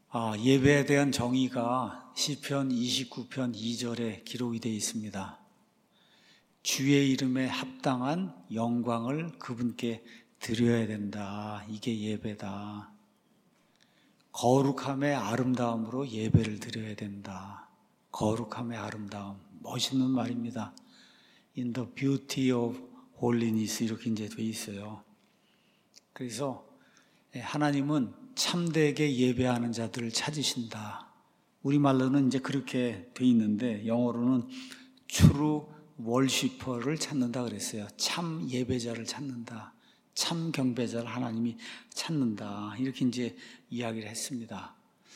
예배에 대한 정의가 시편 29편 2절에 기록이 되어 있습니다. 주의 이름에 합당한 영광을 그분께 드려야 된다. 이게 예배다. 거룩함의 아름다움으로 예배를 드려야 된다. 거룩함의 아름다움. 멋있는 말입니다. In the beauty of holiness 이렇게 이제 되어 있어요. 그래서 하나님은 참되게 예배하는 자들을 찾으신다. 우리말로는 이제 그렇게 돼 있는데 영어로는 true worshiper를 찾는다 그랬어요. 참 예배자를 찾는다. 참 경배자를 하나님이 찾는다. 이렇게 이제 이야기를 했습니다.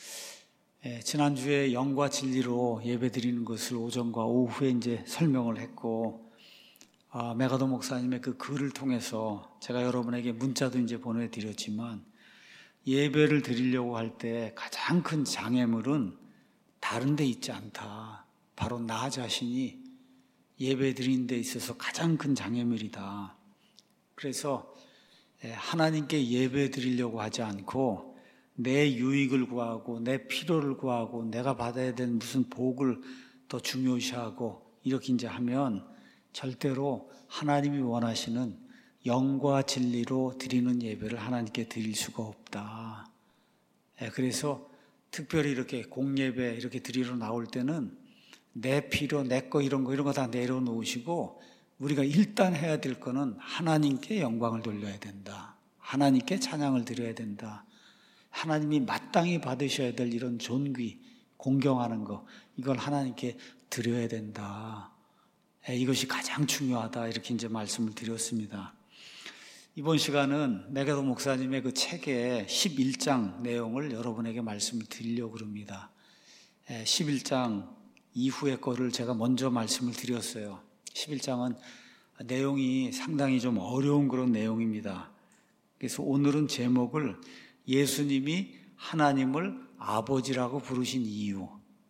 지난주에 영과 진리로 예배 드리는 것을 오전과 오후에 이제 설명을 했고, 메가도 목사님의 그 글을 통해서 제가 여러분에게 문자도 이제 보내드렸지만, 예배를 드리려고 할 때 가장 큰 장애물은 다른 데 있지 않다. 바로 나 자신이 예배 드리는 데 있어서 가장 큰 장애물이다. 그래서 하나님께 예배 드리려고 하지 않고 내 유익을 구하고 내 필요를 구하고 내가 받아야 되는 무슨 복을 더 중요시하고 이렇게 이제 하면 절대로 하나님이 원하시는 영과 진리로 드리는 예배를 하나님께 드릴 수가 없다. 그래서 특별히 이렇게 공예배 이렇게 드리러 나올 때는 내 필요, 내 거 이런 거 다 내려놓으시고 우리가 일단 해야 될 거는 하나님께 영광을 돌려야 된다. 하나님께 찬양을 드려야 된다. 하나님이 마땅히 받으셔야 될 이런 존귀, 공경하는 거 이걸 하나님께 드려야 된다. 이것이 가장 중요하다. 이렇게 이제 말씀을 드렸습니다. 이번 시간은 메가도 목사님의 그 책의 11장 내용을 여러분에게 말씀을 드리려고 합니다. 11장 이후의 거를 제가 먼저 말씀을 드렸어요. 11장은 내용이 상당히 좀 어려운 그런 내용입니다. 그래서 오늘은 제목을 예수님이 하나님을 아버지라고 부르신 이유,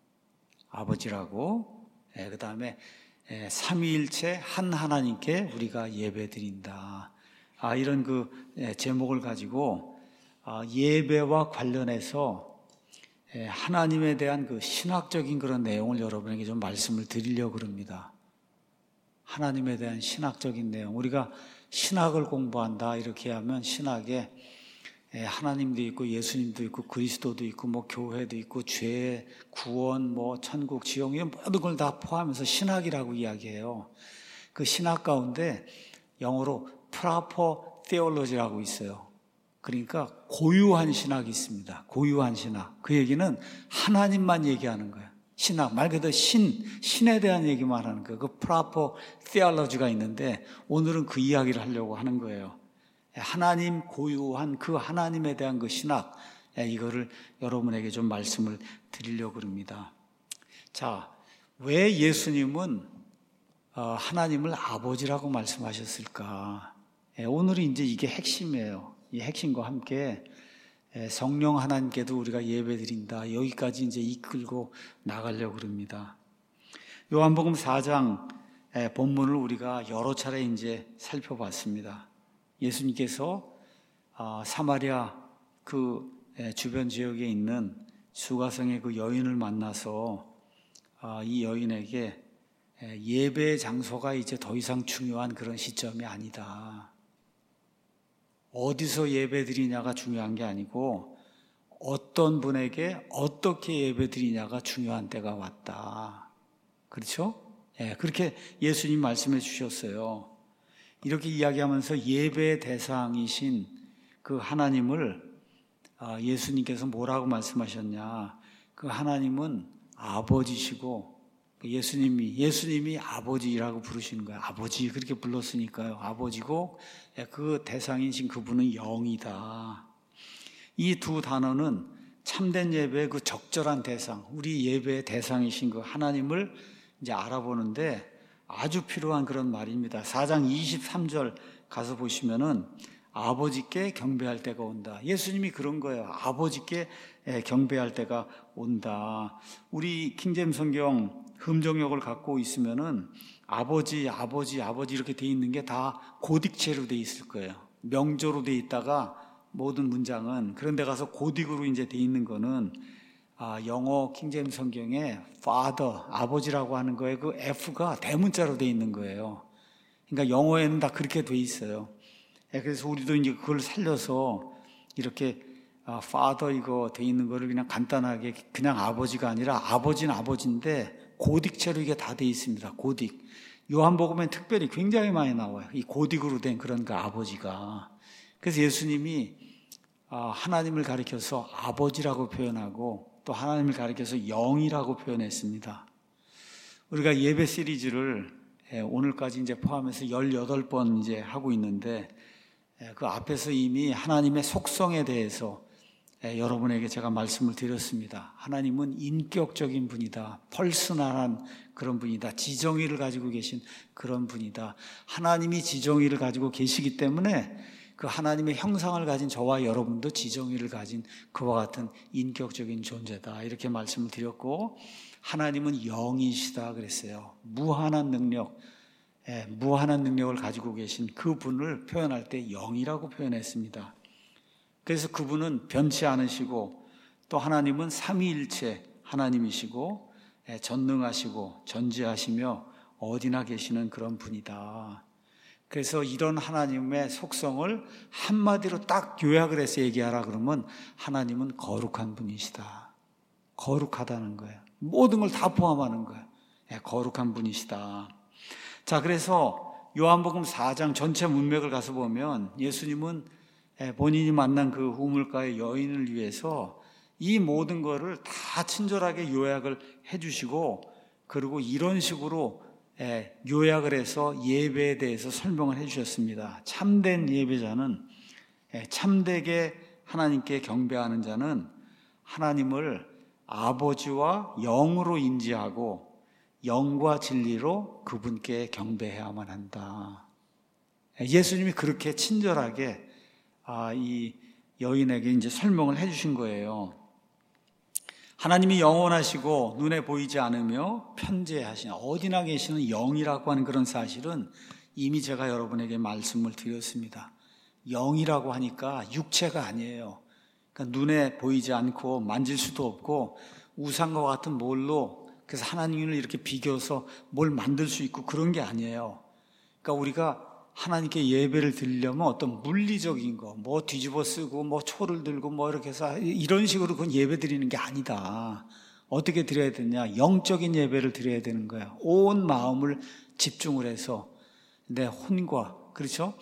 아버지라고, 그 다음에 삼위일체 한 하나님께 우리가 예배드린다. 이런 그 제목을 가지고 예배와 관련해서 하나님에 대한 그 신학적인 그런 내용을 여러분에게 좀 말씀을 드리려고 합니다. 하나님에 대한 신학적인 내용. 우리가 신학을 공부한다 이렇게 하면 신학에 하나님도 있고 예수님도 있고 그리스도도 있고 뭐 교회도 있고 죄, 구원, 뭐 천국, 지옥 이런 모든 걸 다 포함해서 신학이라고 이야기해요. 그 신학 가운데 영어로 proper theology라고 있어요. 그러니까 고유한 신학이 있습니다. 고유한 신학. 그 얘기는 하나님만 얘기하는 거예요. 신학, 말 그대로 신에 대한 얘기만 하는 거예요. 그 proper theology가 있는데 오늘은 그 이야기를 하려고 하는 거예요. 하나님 고유한 그 하나님에 대한 그 신학, 이거를 여러분에게 좀 말씀을 드리려고 합니다. 자, 왜 예수님은 하나님을 아버지라고 말씀하셨을까? 오늘은 이제 이게 핵심이에요. 이 핵심과 함께 성령 하나님께도 우리가 예배드린다. 여기까지 이제 이끌고 나가려고 합니다. 요한복음 4장 본문을 우리가 여러 차례 이제 살펴봤습니다. 예수님께서 사마리아 그 주변 지역에 있는 수가성의 그 여인을 만나서 이 여인에게 예배 장소가 이제 더 이상 중요한 그런 시점이 아니다. 어디서 예배 드리냐가 중요한 게 아니고 어떤 분에게 어떻게 예배 드리냐가 중요한 때가 왔다. 그렇죠? 그렇게 예수님 말씀해 주셨어요. 이렇게 이야기하면서 예배의 대상이신 그 하나님을 예수님께서 뭐라고 말씀하셨냐? 그 하나님은 아버지시고 예수님이 아버지라고 부르시는 거예요. 아버지 그렇게 불렀으니까요. 아버지고 그 대상이신 그분은 영이다. 이 두 단어는 참된 예배의 그 적절한 대상, 우리 예배의 대상이신 그 하나님을 이제 알아보는데 아주 필요한 그런 말입니다. 4장 23절 가서 보시면은 아버지께 경배할 때가 온다. 예수님이 그런 거예요. 아버지께 경배할 때가 온다. 우리 킹제임스 성경 흠정역을 갖고 있으면은 아버지 이렇게 돼 있는 게 다 고딕체로 돼 있을 거예요. 명조로 돼 있다가 모든 문장은. 그런데 가서 고딕으로 이제 돼 있는 거는 영어 킹제임스 성경에 Father, 아버지라고 하는 거에 그 F가 대문자로 돼 있는 거예요. 그러니까 영어에는 다 그렇게 돼 있어요. 그래서 우리도 이제 그걸 살려서 이렇게 Father 이거 돼 있는 거를 그냥 간단하게 그냥 아버지가 아니라 아버지는 아버지인데 고딕체로 이게 다 돼 있습니다. 고딕. 요한복음엔 특별히 굉장히 많이 나와요. 이 고딕으로 된 그런 그 아버지가. 그래서 예수님이 하나님을 가리켜서 아버지라고 표현하고 또 하나님을 가리켜서 영이라고 표현했습니다. 우리가 예배 시리즈를 오늘까지 이제 포함해서 18번 이제 하고 있는데 그 앞에서 이미 하나님의 속성에 대해서 여러분에게 제가 말씀을 드렸습니다. 하나님은 인격적인 분이다. 펄스널한 그런 분이다. 지정의를 가지고 계신 그런 분이다. 하나님이 지정의를 가지고 계시기 때문에 그 하나님의 형상을 가진 저와 여러분도 지정의를 가진 그와 같은 인격적인 존재다. 이렇게 말씀을 드렸고, 하나님은 영이시다 그랬어요. 무한한 능력, 무한한 능력을 가지고 계신 그분을 표현할 때 영이라고 표현했습니다. 그래서 그분은 변치 않으시고 또 하나님은 삼위일체 하나님이시고 전능하시고 전지하시며 어디나 계시는 그런 분이다. 그래서 이런 하나님의 속성을 한마디로 딱 요약을 해서 얘기하라 그러면 하나님은 거룩한 분이시다. 거룩하다는 거예요. 모든 걸 다 포함하는 거예요. 거룩한 분이시다. 자, 그래서 요한복음 4장 전체 문맥을 가서 보면 예수님은 본인이 만난 그 우물가의 여인을 위해서 이 모든 거를 다 친절하게 요약을 해주시고, 그리고 이런 식으로 요약을 해서 예배에 대해서 설명을 해주셨습니다. 참된 예배자는, 참되게 하나님께 경배하는 자는 하나님을 아버지와 영으로 인지하고 영과 진리로 그분께 경배해야만 한다. 예수님이 그렇게 친절하게 이 여인에게 이제 설명을 해주신 거예요. 하나님이 영원하시고 눈에 보이지 않으며 편재하신 어디나 계시는 영이라고 하는 그런 사실은 이미 제가 여러분에게 말씀을 드렸습니다. 영이라고 하니까 육체가 아니에요. 그러니까 눈에 보이지 않고 만질 수도 없고 우상과 같은 뭘로 그래서 하나님을 이렇게 비교해서 뭘 만들 수 있고 그런 게 아니에요. 그러니까 우리가 하나님께 예배를 드리려면 어떤 물리적인 거, 뭐 뒤집어 쓰고 뭐 초를 들고 뭐 이렇게 해서 이런 식으로 그건 예배 드리는 게 아니다. 어떻게 드려야 되냐? 영적인 예배를 드려야 되는 거야. 온 마음을 집중을 해서 내 혼과, 그렇죠?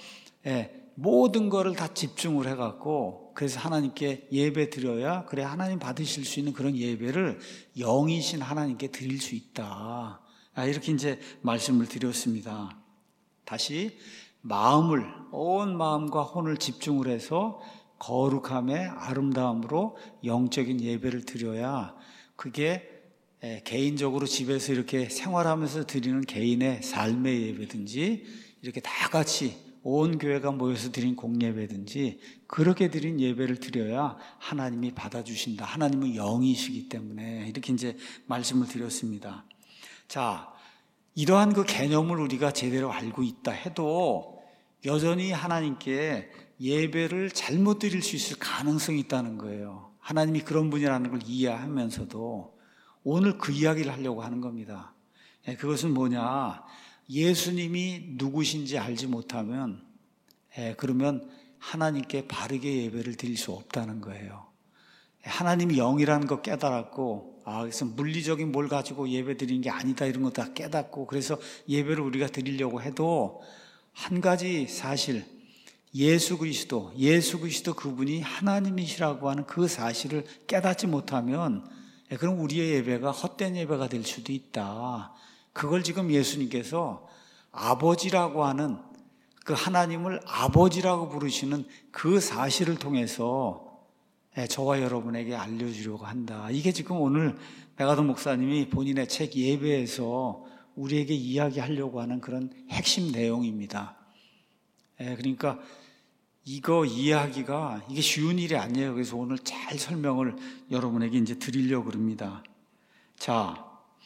모든 거를 다 집중을 해갖고 그래서 하나님께 예배 드려야 그래 하나님 받으실 수 있는 그런 예배를 영이신 하나님께 드릴 수 있다. 이렇게 이제 말씀을 드렸습니다. 다시 마음을, 온 마음과 혼을 집중을 해서 거룩함의 아름다움으로 영적인 예배를 드려야 그게 개인적으로 집에서 이렇게 생활하면서 드리는 개인의 삶의 예배든지 이렇게 다 같이 온 교회가 모여서 드린 공예배든지 그렇게 드린 예배를 드려야 하나님이 받아주신다. 하나님은 영이시기 때문에 이렇게 이제 말씀을 드렸습니다. 자, 이러한 그 개념을 우리가 제대로 알고 있다 해도 여전히 하나님께 예배를 잘못 드릴 수 있을 가능성이 있다는 거예요. 하나님이 그런 분이라는 걸 이해하면서도 오늘 그 이야기를 하려고 하는 겁니다. 그것은 뭐냐? 예수님이 누구신지 알지 못하면 그러면 하나님께 바르게 예배를 드릴 수 없다는 거예요. 하나님이 영이라는 거 깨달았고 그래서 물리적인 뭘 가지고 예배 드리는 게 아니다 이런 거 다 깨닫고 그래서 예배를 우리가 드리려고 해도 한 가지 사실 예수 그리스도 그분이 하나님이시라고 하는 그 사실을 깨닫지 못하면 그럼 우리의 예배가 헛된 예배가 될 수도 있다. 그걸 지금 예수님께서 아버지라고 하는 그 하나님을 아버지라고 부르시는 그 사실을 통해서 저와 여러분에게 알려주려고 한다. 이게 지금 오늘 백아동 목사님이 본인의 책 예배에서 우리에게 이야기하려고 하는 그런 핵심 내용입니다. 그러니까 이거 이해하기가 이게 쉬운 일이 아니에요. 그래서 오늘 잘 설명을 여러분에게 이제 드리려고 합니다. 자,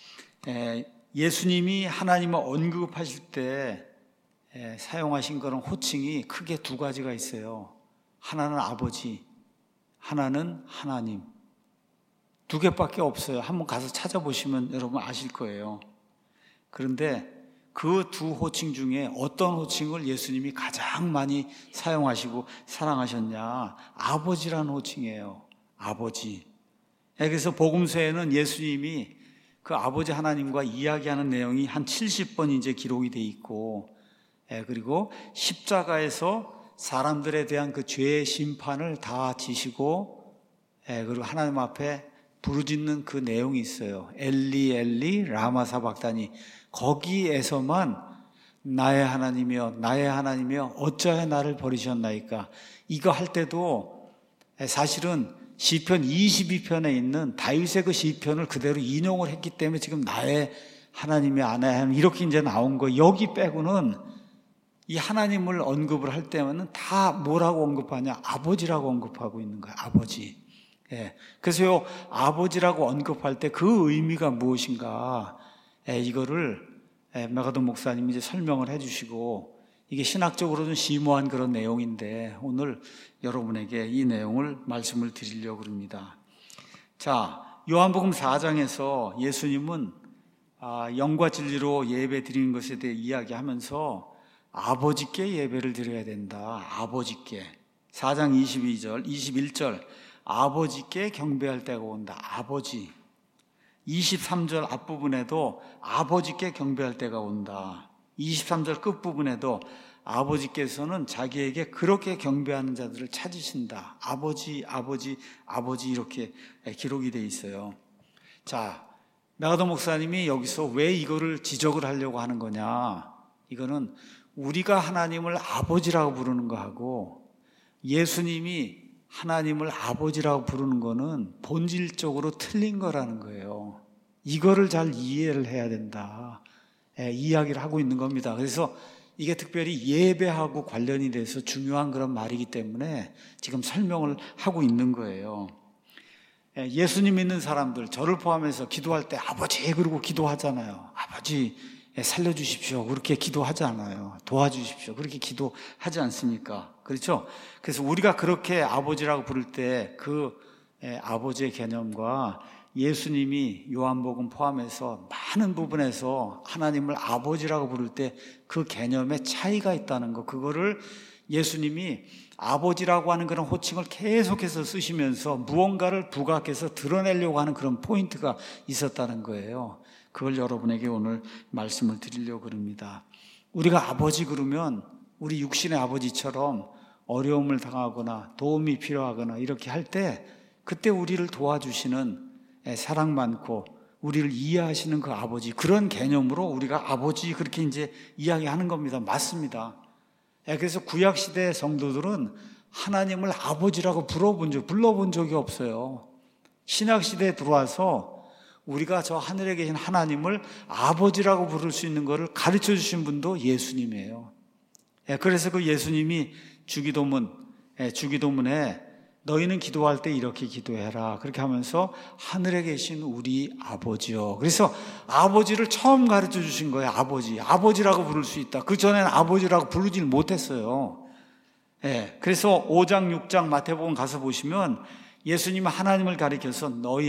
예수님이 하나님을 언급하실 때 사용하신 그런 호칭이 크게 두 가지가 있어요. 하나는 아버지, 하나는 하나님. 두 개밖에 없어요. 한번 가서 찾아보시면 여러분 아실 거예요. 그런데 그 두 호칭 중에 어떤 호칭을 예수님이 가장 많이 사용하시고 사랑하셨냐? 아버지라는 호칭이에요. 아버지. 그래서 복음서에는 예수님이 그 아버지 하나님과 이야기하는 내용이 한 70번 이제 기록이 돼 있고, 그리고 십자가에서 사람들에 대한 그 죄의 심판을 다 지시고, 그리고 하나님 앞에 부르짖는 그 내용이 있어요. 엘리 엘리 라마 사박다니. 거기에서만 나의 하나님이여 어찌하여 나를 버리셨나이까. 이거 할 때도 사실은 시편 22편에 있는 다윗의 그 시편을 그대로 인용을 했기 때문에 지금 나의 하나님이 하나님 이렇게 이제 나온 거. 여기 빼고는 이 하나님을 언급을 할 때는 다 뭐라고 언급하냐? 아버지라고 언급하고 있는 거예요. 아버지. 그래서 요 아버지라고 언급할 때 그 의미가 무엇인가? 이거를 메가돈 목사님이 이제 설명을 해주시고, 이게 신학적으로는 심오한 그런 내용인데 오늘 여러분에게 이 내용을 말씀을 드리려고 합니다. 자, 요한복음 4장에서 예수님은 영과 진리로 예배 드리는 것에 대해 이야기하면서 아버지께 예배를 드려야 된다. 아버지께. 4장 22절, 21절 아버지께 경배할 때가 온다. 아버지. 23절 앞부분에도 아버지께 경배할 때가 온다. 23절 끝부분에도 아버지께서는 자기에게 그렇게 경배하는 자들을 찾으신다. 아버지, 아버지, 아버지 이렇게 기록이 되어 있어요. 자, 메가돈 목사님이 여기서 왜 이거를 지적을 하려고 하는 거냐? 이거는 우리가 하나님을 아버지라고 부르는 거하고 예수님이 하나님을 아버지라고 부르는 거는 본질적으로 틀린 거라는 거예요. 이거를 잘 이해를 해야 된다. 이야기를 하고 있는 겁니다. 그래서 이게 특별히 예배하고 관련이 돼서 중요한 그런 말이기 때문에 지금 설명을 하고 있는 거예요. 예수님 믿는 사람들, 저를 포함해서 기도할 때 아버지 그러고 기도하잖아요. 아버지 살려주십시오. 그렇게 기도하잖아요. 도와주십시오. 그렇게 기도하지 않습니까? 그렇죠? 그래서 우리가 그렇게 아버지라고 부를 때 그 아버지의 개념과 예수님이 요한복음 포함해서 많은 부분에서 하나님을 아버지라고 부를 때 그 개념에 차이가 있다는 거, 그거를 예수님이 아버지라고 하는 그런 호칭을 계속해서 쓰시면서 무언가를 부각해서 드러내려고 하는 그런 포인트가 있었다는 거예요. 그걸 여러분에게 오늘 말씀을 드리려고 합니다. 우리가 아버지 그러면 우리 육신의 아버지처럼 어려움을 당하거나 도움이 필요하거나 이렇게 할 때 그때 우리를 도와주시는 사랑 많고 우리를 이해하시는 그 아버지, 그런 개념으로 우리가 아버지 그렇게 이제 이야기하는 겁니다. 맞습니다. 그래서 구약시대 성도들은 하나님을 아버지라고 불러본 적이 없어요. 신약시대에 들어와서 우리가 저 하늘에 계신 하나님을 아버지라고 부를 수 있는 것을 가르쳐 주신 분도 예수님이에요. 그래서 그 예수님이 주기도문에 너희는 기도할 때 이렇게 기도해라 그렇게 하면서 하늘에 계신 우리 아버지요. 그래서 아버지를 처음 가르쳐 주신 거예요. 아버지라고 부를 수 있다. 그 전에는 아버지라고 부르질 못했어요. 그래서 5장 6장 마태복음 가서 보시면 예수님은 하나님을 가리켜서 너희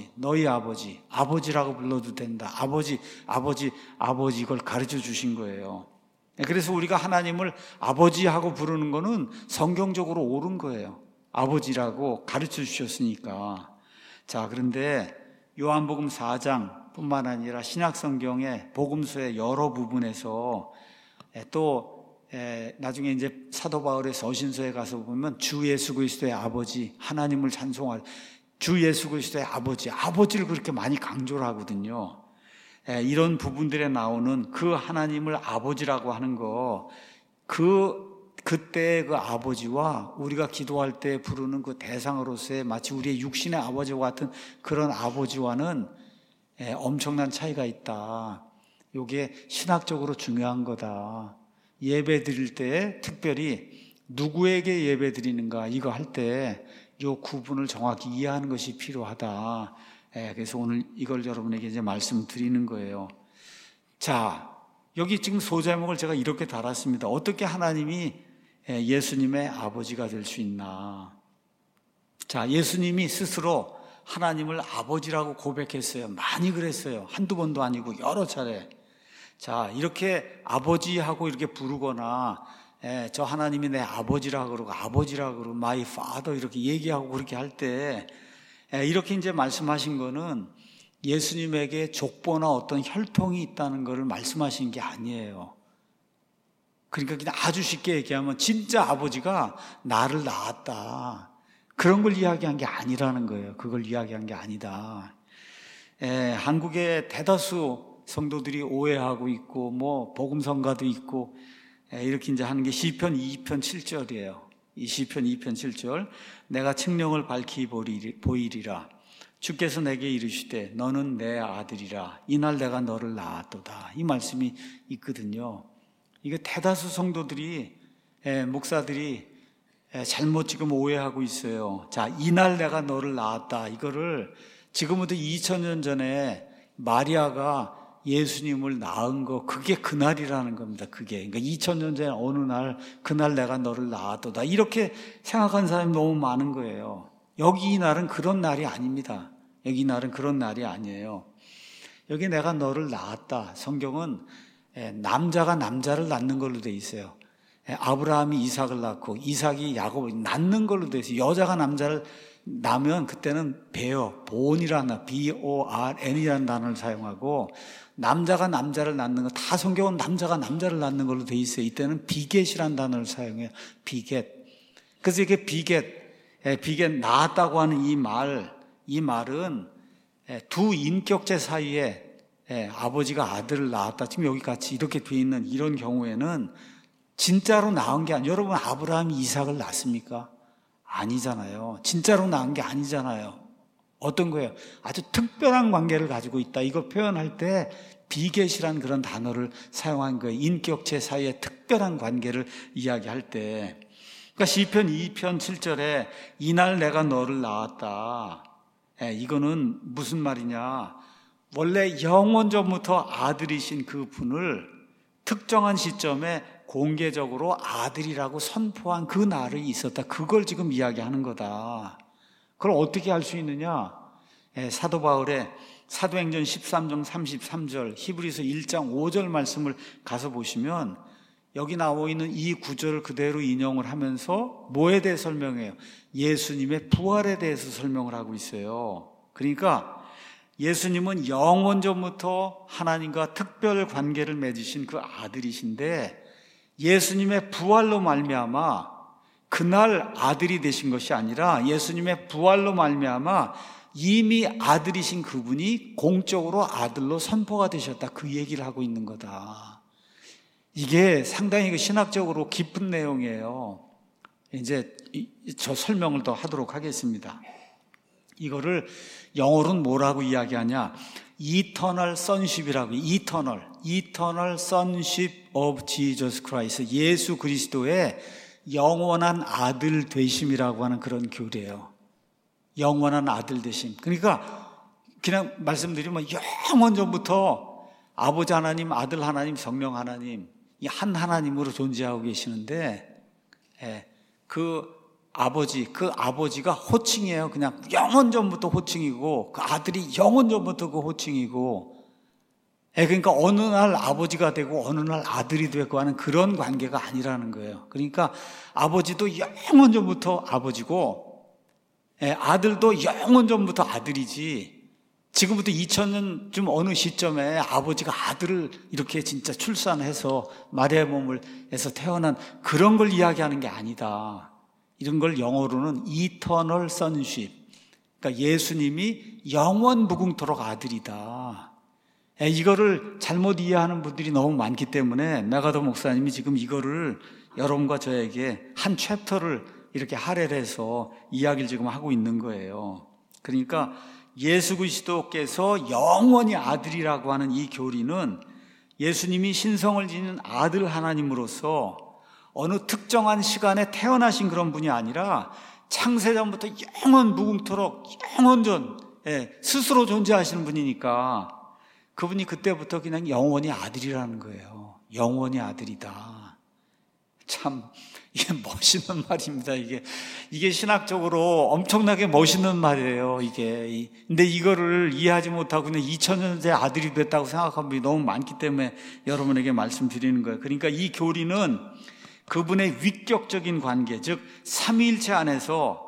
아버지라고 불러도 된다. 아버지 이걸 가르쳐 주신 거예요. 그래서 우리가 하나님을 아버지하고 부르는 거는 성경적으로 옳은 거예요. 아버지라고 가르쳐 주셨으니까. 자, 그런데 요한복음 4장 뿐만 아니라 신약성경의 복음서의 여러 부분에서 또 나중에 이제 사도 바울의 서신서에 가서 보면 주 예수 그리스도의 아버지, 하나님을 찬송할 주 예수 그리스도의 아버지를 그렇게 많이 강조를 하거든요. 이런 부분들에 나오는 그 하나님을 아버지라고 하는 거, 그때 그 아버지와 우리가 기도할 때 부르는 그 대상으로서의 마치 우리의 육신의 아버지와 같은 그런 아버지와는 엄청난 차이가 있다. 이게 신학적으로 중요한 거다. 예배 드릴 때 특별히 누구에게 예배 드리는가 이거 할 때 이 구분을 정확히 이해하는 것이 필요하다. 그래서 오늘 이걸 여러분에게 이제 말씀드리는 거예요. 자, 여기 지금 소제목을 제가 이렇게 달았습니다. 어떻게 하나님이 예수님의 아버지가 될 수 있나? 자, 예수님이 스스로 하나님을 아버지라고 고백했어요. 많이 그랬어요. 한두 번도 아니고 여러 차례. 자, 이렇게 아버지하고 이렇게 부르거나 저 하나님이 내 아버지라고 그러고 아버지라고 그러고 my father 이렇게 얘기하고 그렇게 할 때 이렇게 이제 말씀하신 거는 예수님에게 족보나 어떤 혈통이 있다는 것을 말씀하신 게 아니에요. 그러니까 그냥 아주 쉽게 얘기하면 진짜 아버지가 나를 낳았다. 그런 걸 이야기한 게 아니라는 거예요. 그걸 이야기한 게 아니다. 한국의 대다수 성도들이 오해하고 있고 뭐 복음성가도 있고 이렇게 이제 하는 게 시편 2편 7절이에요. 이 시편 2편 7절 내가 측령을 밝히 보이리라. 주께서 내게 이르시되 너는 내 아들이라. 이날 내가 너를 낳았도다. 이 말씀이 있거든요. 이게 대다수 성도들이 목사들이 잘못 지금 오해하고 있어요. 자, 이날 내가 너를 낳았다. 이거를 지금부터 2000년 전에 마리아가 예수님을 낳은 거 그게 그날이라는 겁니다. 그게 그러니까 2000년 전에 어느 날 그날 내가 너를 낳았도다. 이렇게 생각하는 사람이 너무 많은 거예요. 여기 이 날은 그런 날이 아닙니다. 여기 이 날은 그런 날이 아니에요. 여기 내가 너를 낳았다. 성경은 남자가 남자를 낳는 걸로 돼 있어요. 아브라함이 이삭을 낳고 이삭이 야곱을 낳는 걸로 돼 있어요. 여자가 남자를 낳으면 그때는 베어, 본이라는 B-O-R-N이라는 단어를 사용하고 남자가 남자를 낳는 거 다 성경은 남자가 남자를 낳는 걸로 돼 있어요. 이때는 비겟이라는 단어를 사용해요. 비겟. 그래서 이게 비겟 낳았다고 하는 이 말은 두 인격체 사이에 아버지가 아들을 낳았다. 지금 여기 같이 이렇게 돼 있는 이런 경우에는 진짜로 낳은 게 아니에요. 여러분 아브라함이 이삭을 낳습니까? 아니잖아요. 진짜로 낳은 게 아니잖아요. 어떤 거예요? 아주 특별한 관계를 가지고 있다. 이거 표현할 때 비겟이라는 그런 단어를 사용한 거예요. 인격체 사이의 특별한 관계를 이야기할 때. 그러니까 시편 2편 7절에 이날 내가 너를 낳았다. 이거는 무슨 말이냐? 원래 영원 전부터 아들이신 그 분을 특정한 시점에 공개적으로 아들이라고 선포한 그 날이 있었다. 그걸 지금 이야기하는 거다. 그걸 어떻게 알 수 있느냐? 사도 바울의 사도행전 13장 33절, 히브리서 1장 5절 말씀을 가서 보시면 여기 나와 있는 이 구절을 그대로 인용을 하면서 뭐에 대해 설명해요? 예수님의 부활에 대해서 설명을 하고 있어요. 그러니까 예수님은 영원 전부터 하나님과 특별 관계를 맺으신 그 아들이신데 예수님의 부활로 말미암아 그날 아들이 되신 것이 아니라 예수님의 부활로 말미암아 이미 아들이신 그분이 공적으로 아들로 선포가 되셨다. 그 얘기를 하고 있는 거다. 이게 상당히 신학적으로 깊은 내용이에요. 이제 저 설명을 더 하도록 하겠습니다. 이거를 영어로는 뭐라고 이야기하냐? Eternal Sonship이라고. Eternal Sonship of Jesus Christ. 예수 그리스도의 영원한 아들 되심이라고 하는 그런 교리예요. 영원한 아들 되심. 그러니까 그냥 말씀드리면 영원 전부터 아버지 하나님, 아들 하나님, 성령 하나님 이 한 하나님으로 존재하고 계시는데 그 아버지가 호칭이에요. 그냥 영원 전부터 호칭이고 그 아들이 영원 전부터 그 호칭이고 그러니까 어느 날 아버지가 되고 어느 날 아들이 되고 하는 그런 관계가 아니라는 거예요. 그러니까 아버지도 영원 전부터 아버지고 아들도 영원 전부터 아들이지 지금부터 2000년쯤 어느 시점에 아버지가 아들을 이렇게 진짜 출산해서 마리아의 몸을 해서 태어난 그런 걸 이야기하는 게 아니다. 이런 걸 영어로는 Eternal Sonship. 그러니까 예수님이 영원 무궁토록 아들이다. 이거를 잘못 이해하는 분들이 너무 많기 때문에 메가더 목사님이 지금 이거를 여러분과 저에게 한 챕터를 이렇게 할애를 해서 이야기를 지금 하고 있는 거예요. 그러니까 예수 그리스도께서 영원히 아들이라고 하는 이 교리는 예수님이 신성을 지닌 아들 하나님으로서 어느 특정한 시간에 태어나신 그런 분이 아니라 창세전부터 영원 무궁토록 영원전 스스로 존재하시는 분이니까 그분이 그때부터 그냥 영원히 아들이라는 거예요. 영원히 아들이다. 참 이게 멋있는 말입니다. 이게 신학적으로 엄청나게 멋있는 말이에요. 근데 이거를 이해하지 못하고 그냥 2000년째 아들이 됐다고 생각하는 분이 너무 많기 때문에 여러분에게 말씀드리는 거예요. 그러니까 이 교리는 그분의 위격적인 관계, 즉 삼위일체 안에서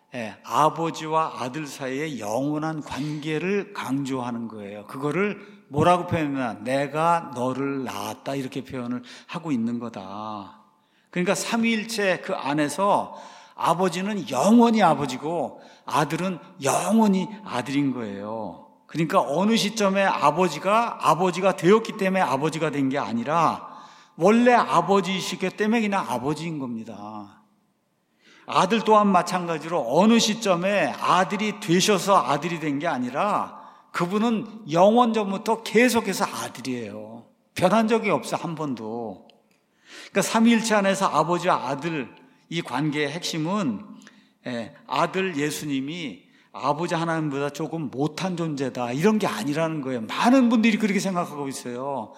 아버지와 아들 사이의 영원한 관계를 강조하는 거예요. 그거를 뭐라고 표현하나? 내가 너를 낳았다, 이렇게 표현을 하고 있는 거다. 그러니까 삼위일체 그 안에서 아버지는 영원히 아버지고 아들은 영원히 아들인 거예요. 그러니까 어느 시점에 아버지가 되었기 때문에 아버지가 된 게 아니라 원래 아버지이시기 때문에 그냥 아버지인 겁니다. 아들 또한 마찬가지로 어느 시점에 아들이 되셔서 아들이 된 게 아니라 그분은 영원 전부터 계속해서 아들이에요. 변한 적이 없어, 한 번도. 그러니까 삼위일체 안에서 아버지와 아들 이 관계의 핵심은 아들 예수님이 아버지 하나님보다 조금 못한 존재다, 이런 게 아니라는 거예요. 많은 분들이 그렇게 생각하고 있어요.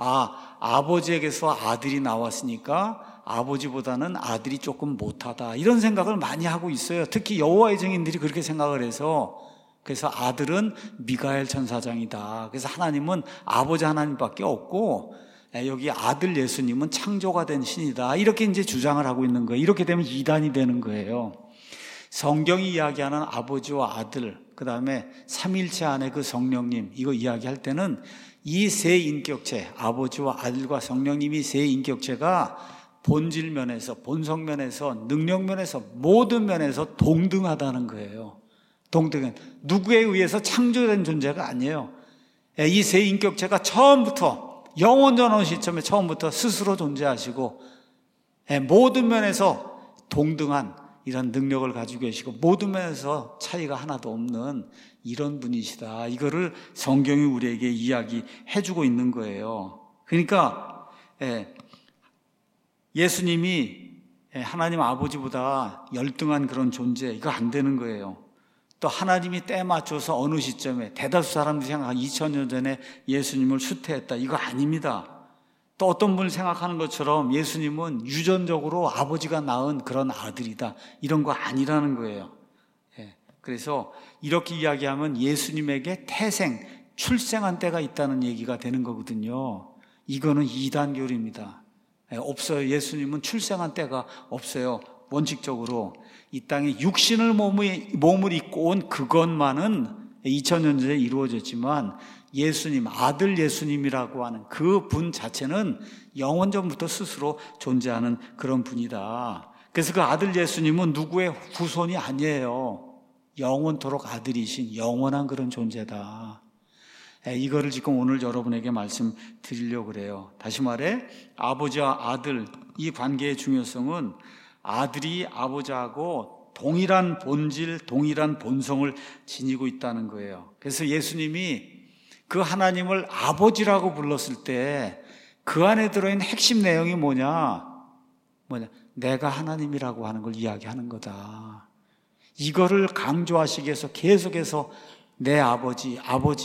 아버지에게서 아들이 나왔으니까 아버지보다는 아들이 조금 못하다, 이런 생각을 많이 하고 있어요. 특히 여호와의 증인들이 그렇게 생각을 해서, 그래서 아들은 미가엘 천사장이다, 그래서 하나님은 아버지 하나님밖에 없고 여기 아들 예수님은 창조가 된 신이다, 이렇게 이제 주장을 하고 있는 거예요. 이렇게 되면 이단이 되는 거예요. 성경이 이야기하는 아버지와 아들, 그 다음에 삼일체 안에 그 성령님, 이거 이야기할 때는 이 세 인격체, 아버지와 아들과 성령님이 세 인격체가 본질 면에서, 본성 면에서, 능력 면에서, 모든 면에서 동등하다는 거예요. 동등한, 누구에 의해서 창조된 존재가 아니에요. 이 세 인격체가 처음부터, 영원전 시점에 처음부터 스스로 존재하시고 모든 면에서 동등한 이런 능력을 가지고 계시고 모든 면에서 차이가 하나도 없는 이런 분이시다, 이거를 성경이 우리에게 이야기해주고 있는 거예요. 그러니까 예수님이 하나님 아버지보다 열등한 그런 존재, 이거 안 되는 거예요. 또 하나님이 때 맞춰서 어느 시점에 대다수 사람들이 생각하는 2000년 전에 예수님을 수태했다, 이거 아닙니다. 또 어떤 분을 생각하는 것처럼 예수님은 유전적으로 아버지가 낳은 그런 아들이다, 이런 거 아니라는 거예요. 그래서 이렇게 이야기하면 예수님에게 태생, 출생한 때가 있다는 얘기가 되는 거거든요. 이거는 이단교리입니다. 없어요. 예수님은 출생한 때가 없어요. 원칙적으로 이 땅에 육신을 몸을 입고 온 그것만은 2000년 전에 이루어졌지만 예수님, 아들 예수님이라고 하는 그 분 자체는 영원전부터 스스로 존재하는 그런 분이다. 그래서 그 아들 예수님은 누구의 후손이 아니에요. 영원토록 아들이신 영원한 그런 존재다. 이거를 지금 오늘 여러분에게 말씀드리려고 그래요. 다시 말해 아버지와 아들 이 관계의 중요성은 아들이 아버지하고 동일한 본질, 동일한 본성을 지니고 있다는 거예요. 그래서 예수님이 그 하나님을 아버지라고 불렀을 때 그 안에 들어있는 핵심 내용이 뭐냐? 내가 하나님이라고 하는 걸 이야기하는 거다. 이거를 강조하시기 위해서 계속해서 내 아버지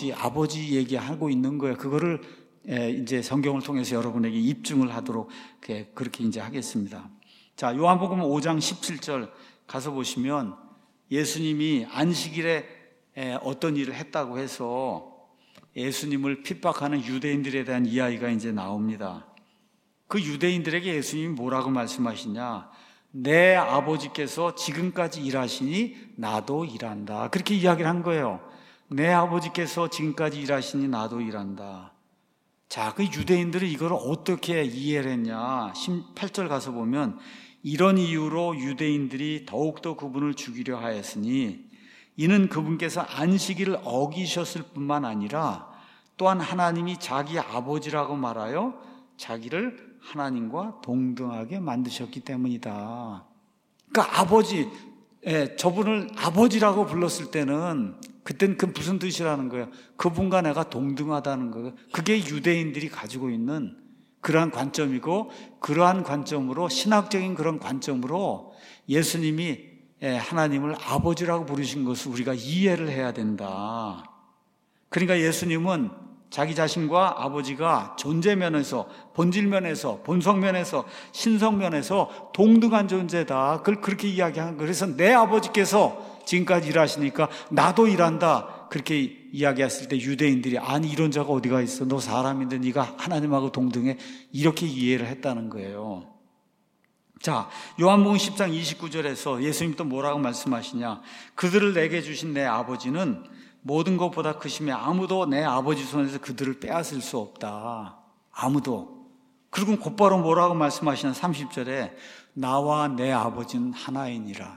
얘기하고 있는 거예요. 그거를 이제 성경을 통해서 여러분에게 입증을 하도록 그렇게 이제 하겠습니다. 자, 요한복음 5장 17절 가서 보시면 예수님이 안식일에 어떤 일을 했다고 해서 예수님을 핍박하는 유대인들에 대한 이야기가 이제 나옵니다. 그 유대인들에게 예수님이 뭐라고 말씀하시냐? 내 아버지께서 지금까지 일하시니 나도 일한다, 그렇게 이야기를 한 거예요. 내 아버지께서 지금까지 일하시니 나도 일한다. 자, 그 유대인들은 이걸 어떻게 이해를 했냐? 18절 가서 보면 이런 이유로 유대인들이 더욱더 그분을 죽이려 하였으니 이는 그분께서 안식일을 어기셨을 뿐만 아니라 또한 하나님이 자기 아버지라고 말하여 자기를 하나님과 동등하게 만드셨기 때문이다. 그러니까 아버지, 저분을 아버지라고 불렀을 때는 그때는 그 무슨 뜻이라는 거예요? 그분과 내가 동등하다는 거예요. 그게 유대인들이 가지고 있는 그러한 관점이고, 그러한 관점으로, 신학적인 그런 관점으로 예수님이 하나님을 아버지라고 부르신 것을 우리가 이해를 해야 된다. 그러니까 예수님은 자기 자신과 아버지가 존재 면에서, 본질 면에서, 본성 면에서, 신성 면에서 동등한 존재다. 그걸 그렇게 이야기하는 거예요. 그래서 내 아버지께서 지금까지 일하시니까 나도 일한다. 그렇게 이야기했을 때 유대인들이 아니 이런 자가 어디가 있어? 너 사람인데 네가 하나님하고 동등해? 이렇게 이해를 했다는 거예요. 자, 요한복음 10장 29절에서 예수님 또 뭐라고 말씀하시냐? 그들을 내게 주신 내 아버지는 모든 것보다 크심에 아무도 내 아버지 손에서 그들을 빼앗을 수 없다. 아무도. 그리고 곧바로 뭐라고 말씀하시냐? 30절에 나와 내 아버지는 하나이니라.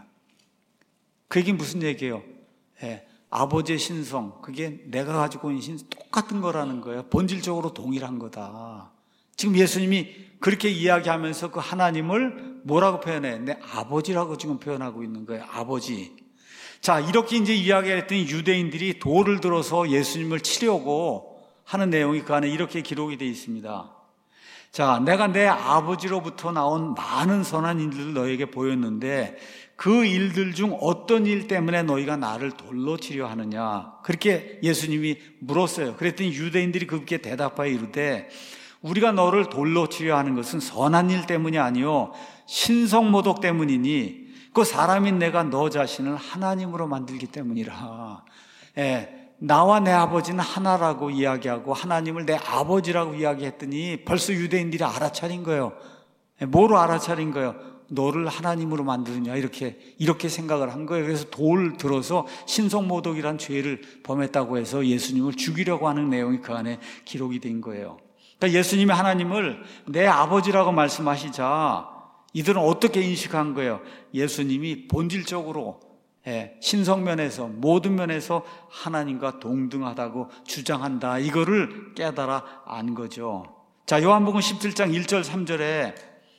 그 얘기는 무슨 얘기예요? 아버지의 신성, 그게 내가 가지고 있는 신성 똑같은 거라는 거예요. 본질적으로 동일한 거다. 지금 예수님이 그렇게 이야기하면서 그 하나님을 뭐라고 표현해? 내 아버지라고 지금 표현하고 있는 거예요. 아버지. 자, 이렇게 이제 이야기했더니 유대인들이 돌을 들어서 예수님을 치려고 하는 내용이 그 안에 이렇게 기록이 되어 있습니다. 자, 내가 내 아버지로부터 나온 많은 선한 일들을 너에게 보였는데 그 일들 중 어떤 일 때문에 너희가 나를 돌로 치려 하느냐? 그렇게 예수님이 물었어요. 그랬더니 유대인들이 그렇게 대답하여 이르되 우리가 너를 돌로 치려 하는 것은 선한 일 때문이 아니요 신성모독 때문이니 그 사람인 내가 너 자신을 하나님으로 만들기 때문이라. 나와 내 아버지는 하나라고 이야기하고 하나님을 내 아버지라고 이야기했더니 벌써 유대인들이 알아차린 거예요. 뭐로 알아차린 거예요? 너를 하나님으로 만드느냐 이렇게 생각을 한 거예요. 그래서 돌 들어서 신성모독이란 죄를 범했다고 해서 예수님을 죽이려고 하는 내용이 그 안에 기록이 된 거예요. 그러니까 예수님이 하나님을 내 아버지라고 말씀하시자 이들은 어떻게 인식한 거예요? 예수님이 본질적으로 신성면에서 모든 면에서 하나님과 동등하다고 주장한다. 이거를 깨달아 안 거죠. 자, 요한복음 17장 1절 3절에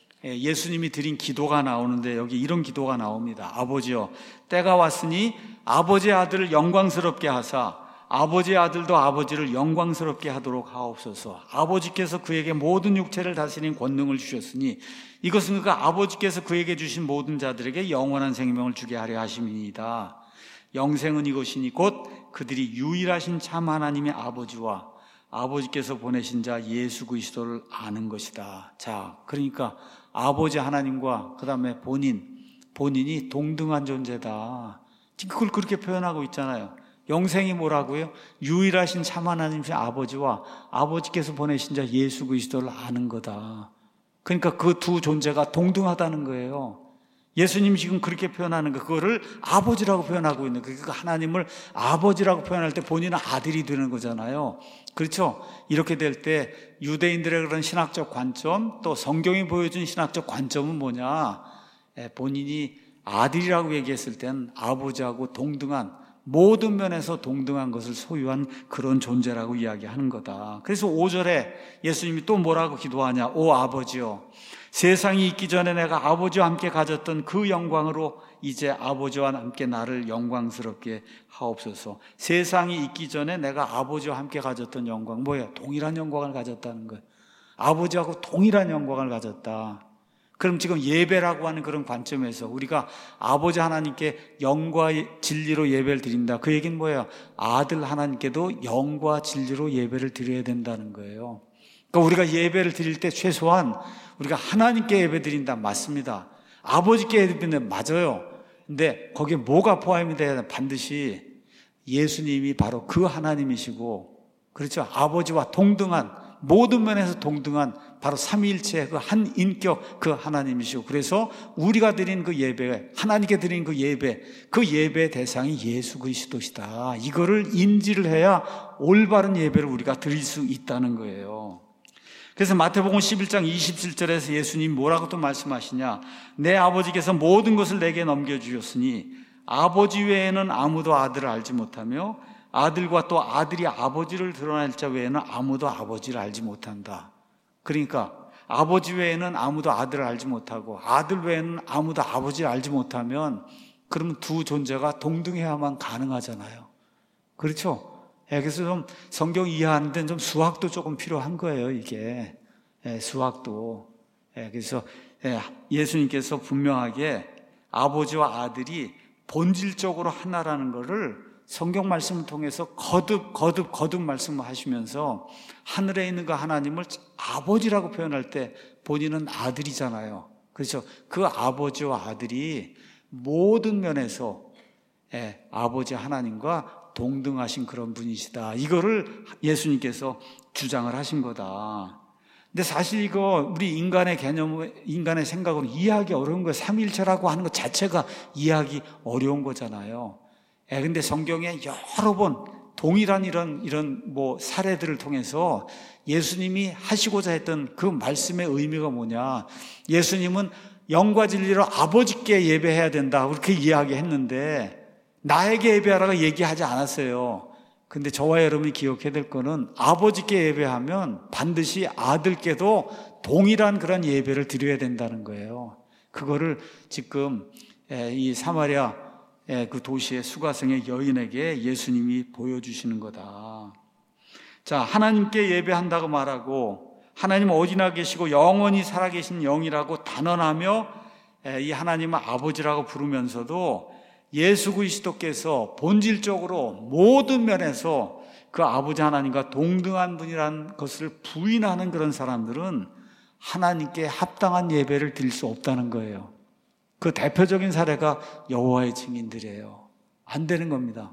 예수님이 드린 기도가 나오는데 여기 이런 기도가 나옵니다. 아버지여, 때가 왔으니 아버지의 아들을 영광스럽게 하사 아버지의 아들도 아버지를 영광스럽게 하도록 하옵소서. 아버지께서 그에게 모든 육체를 다스리는 권능을 주셨으니 이것은 그가 아버지께서 그에게 주신 모든 자들에게 영원한 생명을 주게 하려 하심이니이다. 영생은 이것이니 곧 그들이 유일하신 참 하나님의 아버지와 아버지께서 보내신 자 예수 그리스도를 아는 것이다. 자, 그러니까 아버지 하나님과 그 다음에 본인이 동등한 존재다. 지금 그걸 그렇게 표현하고 있잖아요. 영생이 뭐라고요? 유일하신 참 하나님의 아버지와 아버지께서 보내신 자 예수 그리스도를 아는 거다. 그러니까 그 두 존재가 동등하다는 거예요. 예수님 지금 그렇게 표현하는 거, 그거를 아버지라고 표현하고 있는 거예요. 그러니까 하나님을 아버지라고 표현할 때 본인은 아들이 되는 거잖아요. 그렇죠? 이렇게 될 때 유대인들의 그런 신학적 관점, 또 성경이 보여준 신학적 관점은 뭐냐? 본인이 아들이라고 얘기했을 때는 아버지하고 동등한, 모든 면에서 동등한 것을 소유한 그런 존재라고 이야기하는 거다. 그래서 5절에 예수님이 또 뭐라고 기도하냐? 오 아버지요, 세상이 있기 전에 내가 아버지와 함께 가졌던 그 영광으로 이제 아버지와 함께 나를 영광스럽게 하옵소서. 세상이 있기 전에 내가 아버지와 함께 가졌던 영광, 뭐예요? 동일한 영광을 가졌다는 거예요. 아버지하고 동일한 영광을 가졌다. 그럼 지금 예배라고 하는 그런 관점에서 우리가 아버지 하나님께 영과 진리로 예배를 드린다. 그 얘기는 뭐예요? 아들 하나님께도 영과 진리로 예배를 드려야 된다는 거예요. 그러니까 우리가 예배를 드릴 때 최소한 우리가 하나님께 예배 드린다. 맞습니다. 아버지께 예배 드린다. 맞아요. 근데 거기에 뭐가 포함이 돼야 되나? 반드시 예수님이 바로 그 하나님이시고, 그렇죠? 아버지와 동등한, 모든 면에서 동등한 바로 삼위일체의 그 한 인격 그 하나님이시고, 그래서 우리가 드린 그 예배, 하나님께 드린 그 예배의 대상이 예수 그리스도시다. 이거를 인지를 해야 올바른 예배를 우리가 드릴 수 있다는 거예요. 그래서 마태복음 11장 27절에서 예수님 뭐라고 또 말씀하시냐? 내 아버지께서 모든 것을 내게 넘겨주셨으니 아버지 외에는 아무도 아들을 알지 못하며 아들과 또 아들이 아버지를 드러낼 자 외에는 아무도 아버지를 알지 못한다. 그러니까 아버지 외에는 아무도 아들을 알지 못하고 아들 외에는 아무도 아버지를 알지 못하면 그러면 두 존재가 동등해야만 가능하잖아요. 그렇죠? 그래서 좀 성경 이해하는 데는 좀 수학도 조금 필요한 거예요, 이게. 수학도. 그래서 예수님께서 분명하게 아버지와 아들이 본질적으로 하나라는 것을 성경 말씀을 통해서 거듭 말씀을 하시면서 하늘에 있는 그 하나님을 아버지라고 표현할 때 본인은 아들이잖아요. 그렇죠? 그 아버지와 아들이 모든 면에서 아버지 하나님과 동등하신 그런 분이시다. 이거를 예수님께서 주장을 하신 거다. 근데 사실 이거 우리 인간의 개념, 인간의 생각으로 이해하기 어려운 거예요. 삼위일체라고 하는 것 자체가 이해하기 어려운 거잖아요. 근데 성경에 여러 번 동일한 이런 사례들을 통해서 예수님이 하시고자 했던 그 말씀의 의미가 뭐냐. 예수님은 영과 진리로 아버지께 예배해야 된다. 그렇게 이야기했는데 나에게 예배하라고 얘기하지 않았어요. 근데 저와 여러분이 기억해야 될 거는 아버지께 예배하면 반드시 아들께도 동일한 그런 예배를 드려야 된다는 거예요. 그거를 지금 이 사마리아 그 도시의 수가성의 여인에게 예수님이 보여주시는 거다. 자, 하나님께 예배한다고 말하고 하나님은 어디나 계시고 영원히 살아계신 영이라고 단언하며 이 하나님은 아버지라고 부르면서도 예수 그리스도께서 본질적으로 모든 면에서 그 아버지 하나님과 동등한 분이라는 것을 부인하는 그런 사람들은 하나님께 합당한 예배를 드릴 수 없다는 거예요. 그 대표적인 사례가 여호와의 증인들이에요. 안 되는 겁니다.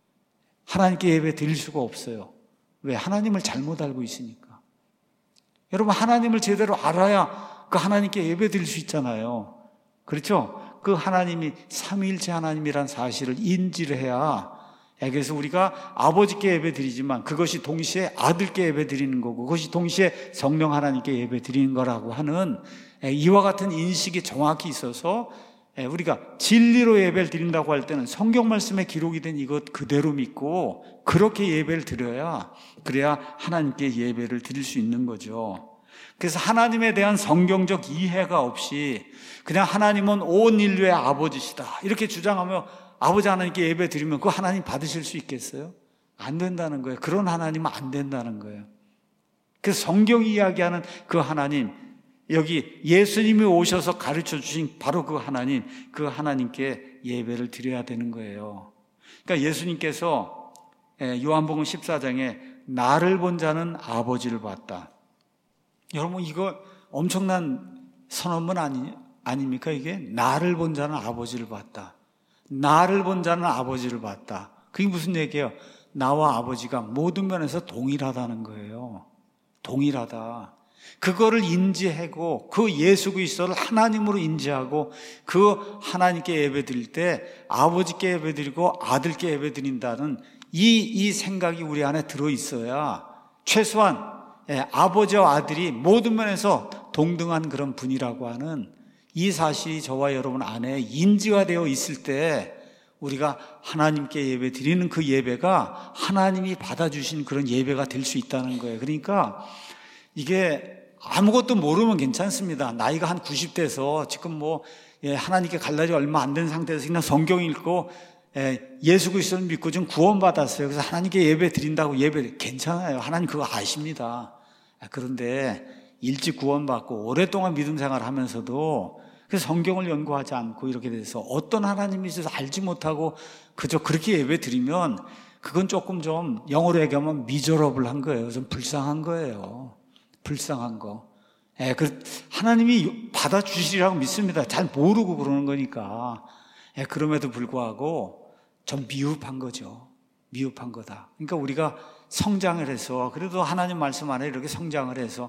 하나님께 예배 드릴 수가 없어요. 왜? 하나님을 잘못 알고 있으니까. 여러분, 하나님을 제대로 알아야 그 하나님께 예배 드릴 수 있잖아요. 그렇죠? 그 하나님이 삼위일체 하나님이란 사실을 인지를 해야, 그래서 우리가 아버지께 예배 드리지만 그것이 동시에 아들께 예배 드리는 거고 그것이 동시에 성령 하나님께 예배 드리는 거라고 하는 이와 같은 인식이 정확히 있어서 우리가 진리로 예배를 드린다고 할 때는 성경 말씀에 기록이 된 이것 그대로 믿고 그렇게 예배를 드려야, 그래야 하나님께 예배를 드릴 수 있는 거죠. 그래서 하나님에 대한 성경적 이해가 없이 그냥 하나님은 온 인류의 아버지시다 이렇게 주장하며 아버지 하나님께 예배 드리면 그 하나님 받으실 수 있겠어요? 안 된다는 거예요. 그런 하나님은 안 된다는 거예요. 그래서 성경이 이야기하는 그 하나님, 여기 예수님이 오셔서 가르쳐 주신 바로 그 하나님, 그 하나님께 예배를 드려야 되는 거예요. 그러니까 예수님께서 요한복음 14장에 나를 본 자는 아버지를 봤다. 여러분, 이거 엄청난 선언문 아닙니까? 이게 나를 본 자는 아버지를 봤다. 나를 본 자는 아버지를 봤다. 그게 무슨 얘기예요? 나와 아버지가 모든 면에서 동일하다는 거예요. 동일하다. 그거를 인지하고 그 예수 그리스도를 하나님으로 인지하고 그 하나님께 예배드릴 때 아버지께 예배드리고 아들께 예배드린다는 이 생각이 우리 안에 들어있어야 최소한 아버지와 아들이 모든 면에서 동등한 그런 분이라고 하는 이 사실이 저와 여러분 안에 인지가 되어 있을 때 우리가 하나님께 예배 드리는 그 예배가 하나님이 받아주신 그런 예배가 될 수 있다는 거예요. 그러니까 이게 아무것도 모르면 괜찮습니다. 나이가 한 90대에서 지금 하나님께 갈 날이 얼마 안 된 상태에서 그냥 성경 읽고 예수 그리스도를 믿고 좀 구원받았어요. 그래서 하나님께 예배 드린다고 예배 괜찮아요. 하나님 그거 아십니다. 그런데 일찍 구원받고 오랫동안 믿음 생활하면서도 그래서 성경을 연구하지 않고 이렇게 돼서 어떤 하나님이 있어서 알지 못하고 그저 그렇게 예배 드리면 그건 조금 좀 영어로 얘기하면 미저러블한 거예요. 좀 불쌍한 거예요. 불쌍한 거. 하나님이 받아주시리라고 믿습니다. 잘 모르고 그러는 거니까. 그럼에도 불구하고 좀 미흡한 거죠. 미흡한 거다. 그러니까 우리가 성장을 해서 그래도 하나님 말씀 안에 이렇게 성장을 해서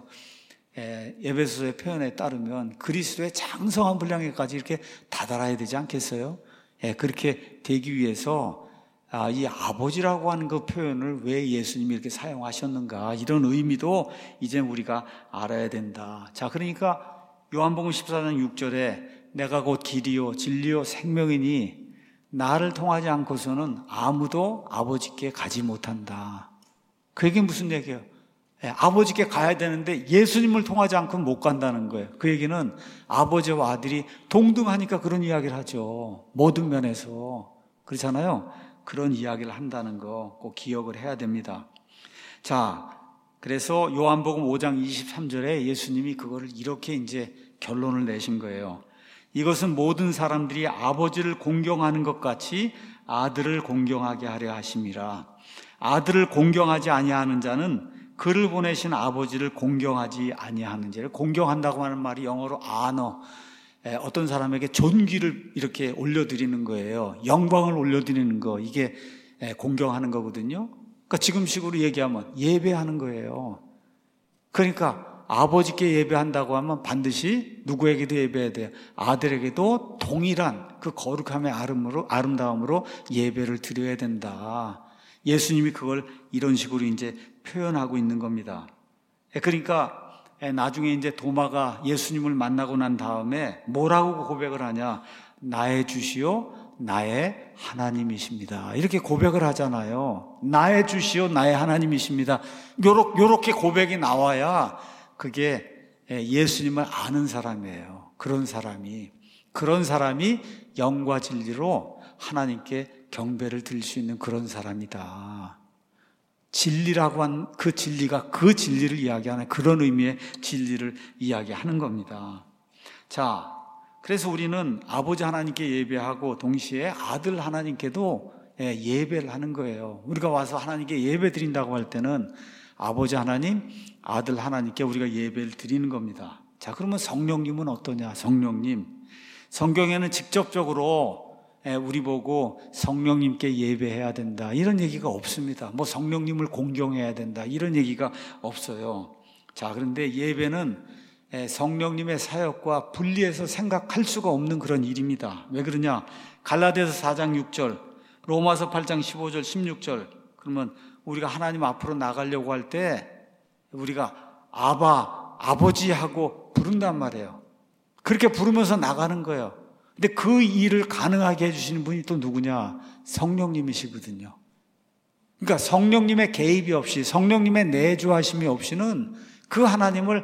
에베소서의 표현에 따르면 그리스도의 장성한 분량에까지 이렇게 다다라야 되지 않겠어요? 그렇게 되기 위해서 이 아버지라고 하는 그 표현을 왜 예수님이 이렇게 사용하셨는가 이런 의미도 이제 우리가 알아야 된다. 자, 그러니까 요한복음 14장 6절에 내가 곧 길이요 진리요 생명이니 나를 통하지 않고서는 아무도 아버지께 가지 못한다. 그게 무슨 얘기예요? 아버지께 가야 되는데 예수님을 통하지 않고는 못 간다는 거예요. 그 얘기는 아버지와 아들이 동등하니까 그런 이야기를 하죠. 모든 면에서. 그렇잖아요. 그런 이야기를 한다는 거 꼭 기억을 해야 됩니다. 자, 그래서 요한복음 5장 23절에 예수님이 그거를 이렇게 이제 결론을 내신 거예요. 이것은 모든 사람들이 아버지를 공경하는 것 같이 아들을 공경하게 하려 하심이라. 아들을 공경하지 아니하는 자는 그를 보내신 아버지를 공경하지 아니하는지를. 공경한다고 하는 말이 영어로 honor, 어떤 사람에게 존귀를 이렇게 올려드리는 거예요. 영광을 올려드리는 거, 이게 공경하는 거거든요. 그러니까 지금식으로 얘기하면 예배하는 거예요. 그러니까 아버지께 예배한다고 하면 반드시 누구에게도 예배해야 돼요. 아들에게도 동일한 그 거룩함의 아름다움으로 예배를 드려야 된다. 예수님이 그걸 이런 식으로 이제 표현하고 있는 겁니다. 그러니까 나중에 이제 도마가 예수님을 만나고 난 다음에 뭐라고 고백을 하냐? 나의 주시오, 나의 하나님이십니다. 이렇게 고백을 하잖아요. 나의 주시오, 나의 하나님이십니다. 요렇게 고백이 나와야 그게 예수님을 아는 사람이에요. 그런 사람이 영과 진리로 하나님께 경배를 드릴 수 있는 그런 사람이다. 진리라고 한 그 진리가 그 진리를 이야기하는 그런 의미의 진리를 이야기하는 겁니다. 자, 그래서 우리는 아버지 하나님께 예배하고 동시에 아들 하나님께도 예배를 하는 거예요. 우리가 와서 하나님께 예배 드린다고 할 때는 아버지 하나님, 아들 하나님께 우리가 예배를 드리는 겁니다. 자, 그러면 성령님은 어떠냐? 성경에는 직접적으로 우리 보고 성령님께 예배해야 된다 이런 얘기가 없습니다. 뭐 성령님을 공경해야 된다 이런 얘기가 없어요. 자, 그런데 예배는 성령님의 사역과 분리해서 생각할 수가 없는 그런 일입니다. 왜 그러냐? 갈라디아서 4장 6절, 로마서 8장 15절 16절. 그러면 우리가 하나님 앞으로 나가려고 할 때 우리가 아버지 하고 부른단 말이에요. 그렇게 부르면서 나가는 거예요. 근데 그 일을 가능하게 해주시는 분이 또 누구냐? 성령님이시거든요. 그러니까 성령님의 개입이 없이, 성령님의 내주하심이 없이는 그 하나님을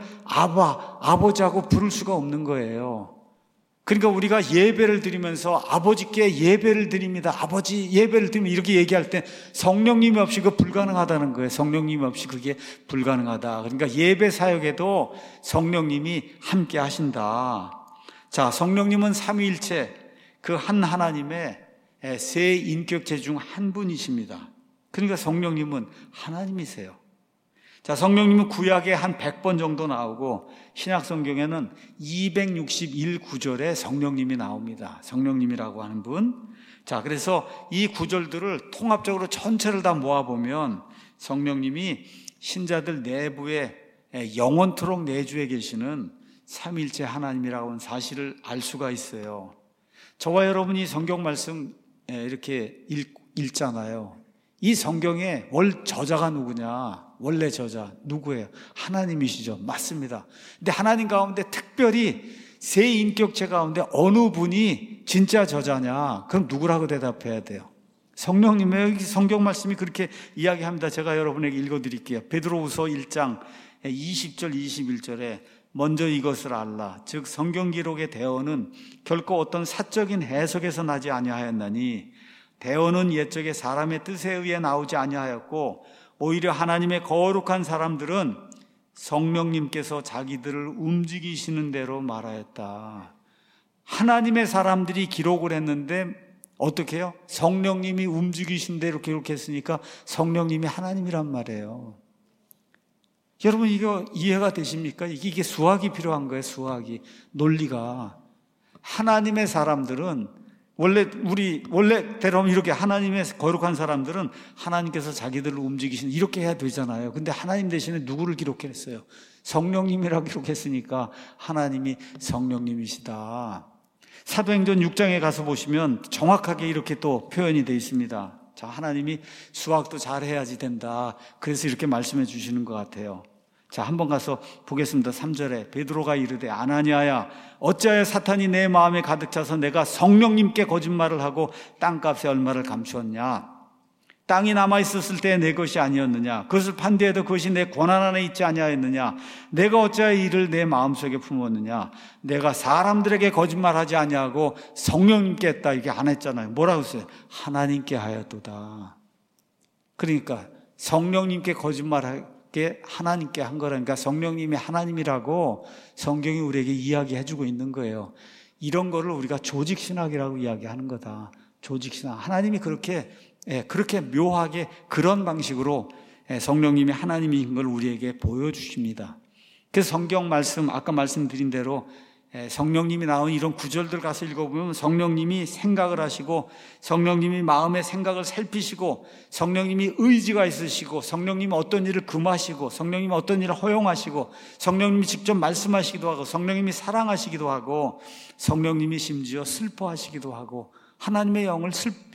아버지하고 부를 수가 없는 거예요. 그러니까 우리가 예배를 드리면서 아버지께 예배를 드립니다. 아버지 예배를 드리면 이렇게 얘기할 때 성령님이 없이 그거 불가능하다는 거예요. 성령님이 없이 그게 불가능하다. 그러니까 예배 사역에도 성령님이 함께 하신다. 자, 성령님은 삼위일체 그 한 하나님의 세 인격체 중 한 분이십니다. 그러니까 성령님은 하나님이세요. 자, 성령님은 구약에 한 100번 정도 나오고 신약 성경에는 261구절에 성령님이 나옵니다. 성령님이라고 하는 분. 자, 그래서 이 구절들을 통합적으로 전체를 다 모아보면 성령님이 신자들 내부에 영원토록 내주에 계시는 삼위일체 하나님이라고 하는 사실을 알 수가 있어요. 저와 여러분이 성경 말씀 이렇게 읽잖아요. 이 성경의 저자가 누구냐? 원래 저자 누구예요? 하나님이시죠. 맞습니다. 근데 하나님 가운데 특별히 세 인격체 가운데 어느 분이 진짜 저자냐? 그럼 누구라고 대답해야 돼요? 성령님의 성경 말씀이 그렇게 이야기합니다. 제가 여러분에게 읽어드릴게요. 베드로후서 1장 20절 21절에 먼저 이것을 알라. 즉 성경 기록의 대언은 결코 어떤 사적인 해석에서 나지 아니하였나니 대언은 옛적에 사람의 뜻에 의해 나오지 아니하였고 오히려 하나님의 거룩한 사람들은 성령님께서 자기들을 움직이시는 대로 말하였다. 하나님의 사람들이 기록을 했는데 어떻게 해요? 성령님이 움직이신 대로 기록했으니까 성령님이 하나님이란 말이에요. 여러분 이거 이해가 되십니까? 이게 수학이 필요한 거예요. 수학이. 논리가. 하나님의 사람들은 원래대로 하면 이렇게 하나님의 거룩한 사람들은 하나님께서 자기들을 움직이시는 이렇게 해야 되잖아요. 근데 하나님 대신에 누구를 기록했어요? 성령님이라고 기록했으니까 하나님이 성령님이시다. 사도행전 6장에 가서 보시면 정확하게 이렇게 또 표현이 되어 있습니다. 자, 하나님이 수학도 잘해야지 된다. 그래서 이렇게 말씀해 주시는 것 같아요. 자, 한번 가서 보겠습니다. 3절에 베드로가 이르되 아나니아야 어찌하여 사탄이 내 마음에 가득 차서 내가 성령님께 거짓말을 하고 땅값에 얼마를 감추었냐? 땅이 남아있었을 때 내 것이 아니었느냐? 그것을 판대해도 그것이 내 권한 안에 있지 아니하였느냐? 내가 어찌하여 이를 내 마음속에 품었느냐? 내가 사람들에게 거짓말하지 아니하고 성령님께 했다. 이게 안 했잖아요. 뭐라고 했어요? 하나님께 하였도다. 그러니까 성령님께 거짓말하게 하나님께 한 거라니까 성령님이 하나님이라고 성경이 우리에게 이야기해주고 있는 거예요. 이런 거를 우리가 조직신학이라고 이야기하는 거다. 조직신앙. 하나님이 그렇게 묘하게 그런 방식으로 성령님이 하나님인 걸 우리에게 보여주십니다. 그래서 성경 말씀, 아까 말씀드린 대로 성령님이 나온 이런 구절들 가서 읽어보면 성령님이 생각을 하시고, 성령님이 마음의 생각을 살피시고, 성령님이 의지가 있으시고, 성령님이 어떤 일을 금하시고, 성령님이 어떤 일을 허용하시고, 성령님이 직접 말씀하시기도 하고, 성령님이 사랑하시기도 하고, 성령님이 심지어 슬퍼하시기도 하고, 하나님의 영을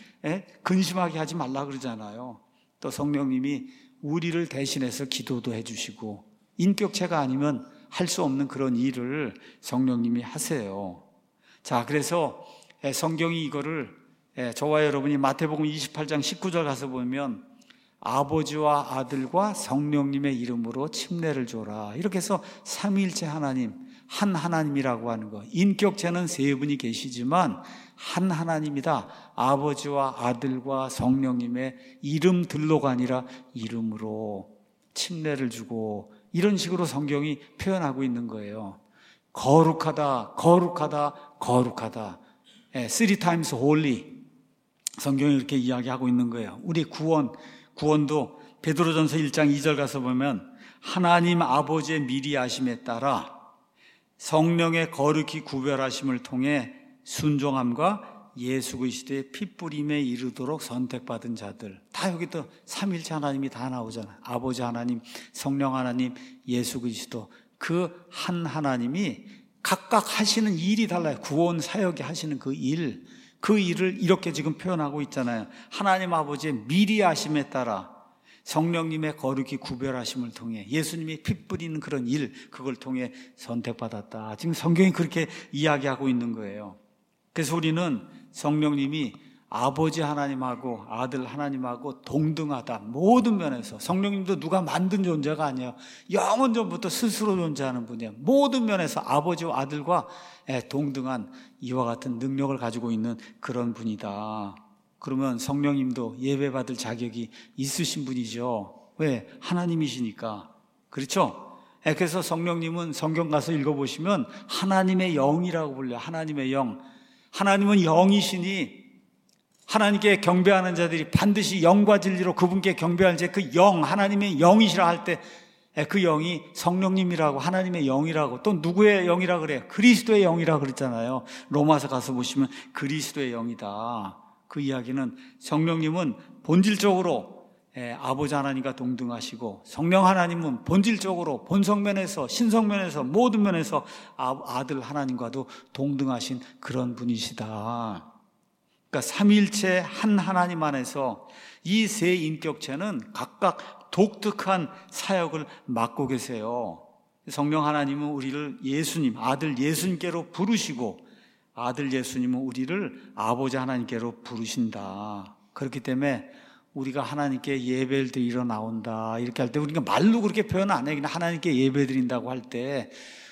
근심하게 하지 말라 그러잖아요. 또 성령님이 우리를 대신해서 기도도 해주시고, 인격체가 아니면 할 수 없는 그런 일을 성령님이 하세요. 자, 그래서 성경이 이거를 저와 여러분이 마태복음 28장 19절 가서 보면 아버지와 아들과 성령님의 이름으로 침례를 줘라. 이렇게 해서 삼위일체 하나님, 한 하나님이라고 하는 거. 인격체는 세 분이 계시지만 한 하나님이다. 아버지와 아들과 성령님의 이름들로가 아니라 이름으로 침례를 주고, 이런 식으로 성경이 표현하고 있는 거예요. 거룩하다, 거룩하다, 거룩하다. Three times holy. 성경이 이렇게 이야기하고 있는 거예요. 우리 구원도 베드로전서 1장 2절 가서 보면 하나님 아버지의 미리 아심에 따라 성령의 거룩히 구별하심을 통해 순종함과 예수 그리스도의 핏부림에 이르도록 선택받은 자들. 다 여기 또 삼위일체 하나님이 다 나오잖아요. 아버지 하나님, 성령 하나님, 예수 그리스도. 그 한 하나님이 각각 하시는 일이 달라요. 구원 사역이 하시는 그 일을 이렇게 지금 표현하고 있잖아요. 하나님 아버지의 미리 아심에 따라 성령님의 거룩히 구별하심을 통해 예수님이 피 뿌리는 그런 일, 그걸 통해 선택받았다. 지금 성경이 그렇게 이야기하고 있는 거예요. 그래서 우리는 성령님이 아버지 하나님하고 아들 하나님하고 동등하다. 모든 면에서. 성령님도 누가 만든 존재가 아니에요. 영원 전부터 스스로 존재하는 분이에요. 모든 면에서 아버지와 아들과 동등한 이와 같은 능력을 가지고 있는 그런 분이다. 그러면 성령님도 예배받을 자격이 있으신 분이죠. 왜? 하나님이시니까. 그렇죠? 그래서 성령님은 성경 가서 읽어보시면 하나님의 영이라고 불려요. 하나님의 영. 하나님은 영이시니 하나님께 경배하는 자들이 반드시 영과 진리로 그분께 경배할 때 그 영, 하나님의 영이시라 할 때 그 영이 성령님이라고, 하나님의 영이라고, 또 누구의 영이라고 그래요? 그리스도의 영이라고 그랬잖아요. 로마서 가서 보시면 그리스도의 영이다. 그 이야기는 성령님은 본질적으로 아버지 하나님과 동등하시고, 성령 하나님은 본질적으로 본성면에서 신성면에서 모든 면에서 아들 하나님과도 동등하신 그런 분이시다. 그러니까 삼위일체 한 하나님 안에서 이 세 인격체는 각각 독특한 사역을 맡고 계세요. 성령 하나님은 우리를 예수님, 아들 예수님께로 부르시고, 아들 예수님은 우리를 아버지 하나님께로 부르신다. 그렇기 때문에 우리가 하나님께 예배를 드리러 나온다 이렇게 할 때 우리가 말로 그렇게 표현 안 해요. 그냥 하나님께 예배 드린다고 할 때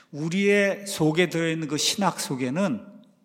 우리의 속에 들어있는 그 신학 속에는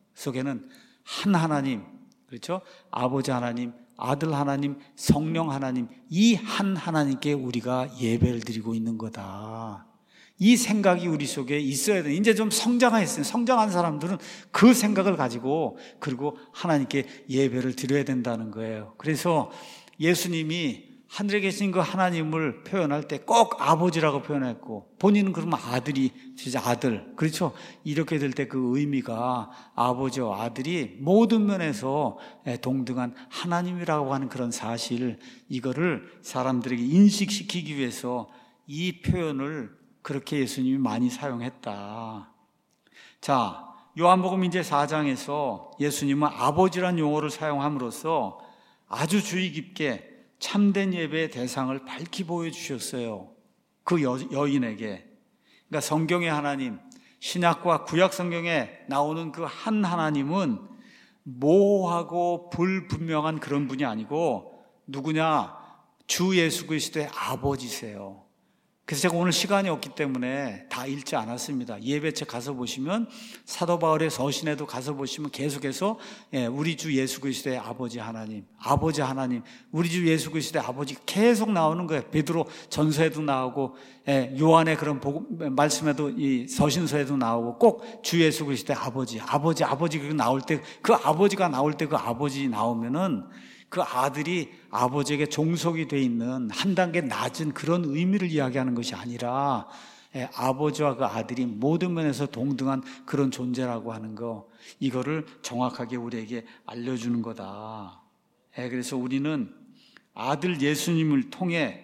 한 하나님, 그렇죠? 아버지 하나님, 아들 하나님, 성령 하나님, 이 한 하나님께 우리가 예배를 드리고 있는 거다. 이 생각이 우리 속에 있어야 돼. 이제 좀 성장했어요. 성장한 사람들은 그 생각을 가지고 그리고 하나님께 예배를 드려야 된다는 거예요. 그래서 예수님이 하늘에 계신 그 하나님을 표현할 때 꼭 아버지라고 표현했고, 본인은 그러면 아들이, 진짜 아들. 그렇죠? 이렇게 될 때 그 의미가 아버지와 아들이 모든 면에서 동등한 하나님이라고 하는 그런 사실, 이거를 사람들에게 인식시키기 위해서 이 표현을 그렇게 예수님이 많이 사용했다. 자, 요한복음 이제 4장에서 예수님은 아버지란 용어를 사용함으로써 아주 주의 깊게 참된 예배의 대상을 밝히 보여주셨어요. 그 여인에게. 그러니까 성경의 하나님, 신약과 구약 성경에 나오는 그 한 하나님은 모호하고 불분명한 그런 분이 아니고 누구냐? 주 예수 그리스도의 아버지세요. 그래서 제가 오늘 시간이 없기 때문에 다 읽지 않았습니다. 예배책 가서 보시면 사도 바울의 서신에도 가서 보시면 계속해서 우리 주 예수 그리스도의 아버지 하나님, 우리 주 예수 그리스도의 아버지 계속 나오는 거예요. 베드로 전서에도 나오고 요한의 그런 말씀에도 이 서신서에도 나오고 꼭 주 예수 그리스도의 아버지 그렇게 나올 때 그 아버지가 나올 때 그 아버지 나오면은 그 아들이 아버지에게 종속이 돼 있는 한 단계 낮은 그런 의미를 이야기하는 것이 아니라 아버지와 그 아들이 모든 면에서 동등한 그런 존재라고 하는 거, 이거를 정확하게 우리에게 알려주는 거다. 그래서 우리는 아들 예수님을 통해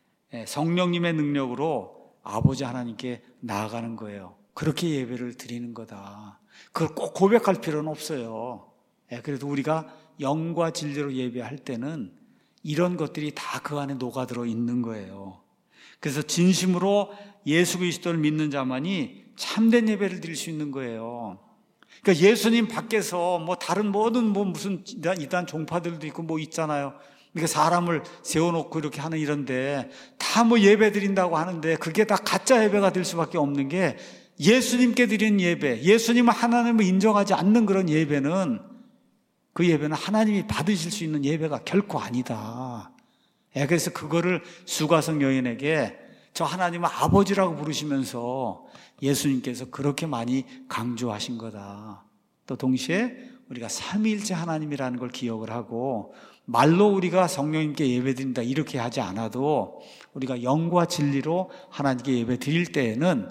성령님의 능력으로 아버지 하나님께 나아가는 거예요. 그렇게 예배를 드리는 거다. 그걸 꼭 고백할 필요는 없어요. 그래도 우리가 영과 진리로 예배할 때는 이런 것들이 다 그 안에 녹아들어 있는 거예요. 그래서 진심으로 예수 그리스도를 믿는 자만이 참된 예배를 드릴 수 있는 거예요. 그러니까 예수님 밖에서 뭐 다른 모든 무슨 이단 종파들도 있고 뭐 있잖아요. 그러니까 사람을 세워놓고 이렇게 하는 이런데 다 뭐 예배 드린다고 하는데 그게 다 가짜 예배가 될 수밖에 없는 게, 예수님께 드리는 예배, 예수님을 하나님을 인정하지 않는 그런 예배는, 그 예배는 하나님이 받으실 수 있는 예배가 결코 아니다. 그래서 그거를 수가성 여인에게 저 하나님을 아버지라고 부르시면서 예수님께서 그렇게 많이 강조하신 거다. 또 동시에 우리가 삼위일체 하나님이라는 걸 기억을 하고, 말로 우리가 성령님께 예배드린다 이렇게 하지 않아도 우리가 영과 진리로 하나님께 예배 드릴 때에는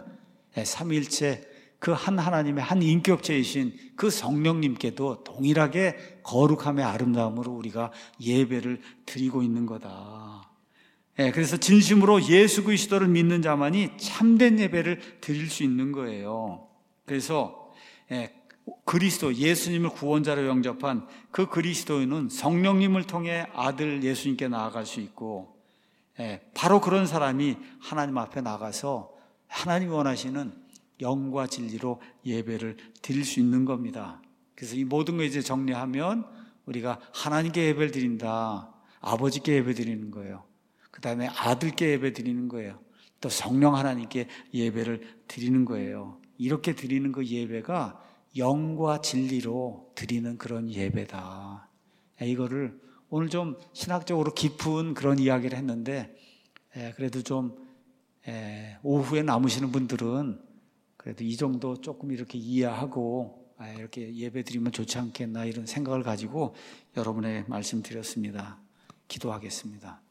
삼위일체 그 한 하나님의 한 인격체이신 그 성령님께도 동일하게 거룩함의 아름다움으로 우리가 예배를 드리고 있는 거다. 그래서 진심으로 예수 그리스도를 믿는 자만이 참된 예배를 드릴 수 있는 거예요. 그래서 그리스도, 예수님을 구원자로 영접한 그 그리스도인은 성령님을 통해 아들 예수님께 나아갈 수 있고, 바로 그런 사람이 하나님 앞에 나가서 하나님이 원하시는 영과 진리로 예배를 드릴 수 있는 겁니다. 그래서 이 모든 거 이제 정리하면 우리가 하나님께 예배를 드린다, 아버지께 예배 드리는 거예요. 그 다음에 아들께 예배 드리는 거예요. 또 성령 하나님께 예배를 드리는 거예요. 이렇게 드리는 그 예배가 영과 진리로 드리는 그런 예배다. 이거를 오늘 좀 신학적으로 깊은 그런 이야기를 했는데, 그래도 좀 오후에 남으시는 분들은 그래도 이 정도 조금 이렇게 이해하고 이렇게 예배 드리면 좋지 않겠나, 이런 생각을 가지고 여러분에게 말씀드렸습니다. 기도하겠습니다.